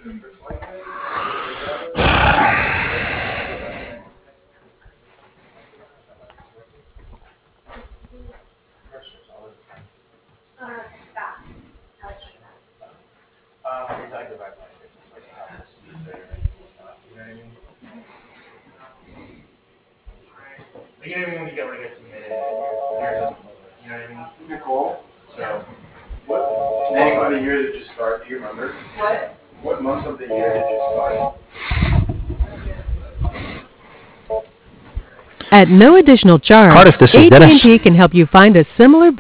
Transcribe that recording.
Nicole, what month of the year did you start? Do you remember? What month of the year did you start? At no additional charge, Cardiff, this is Dennis. AT&T can help you find a similar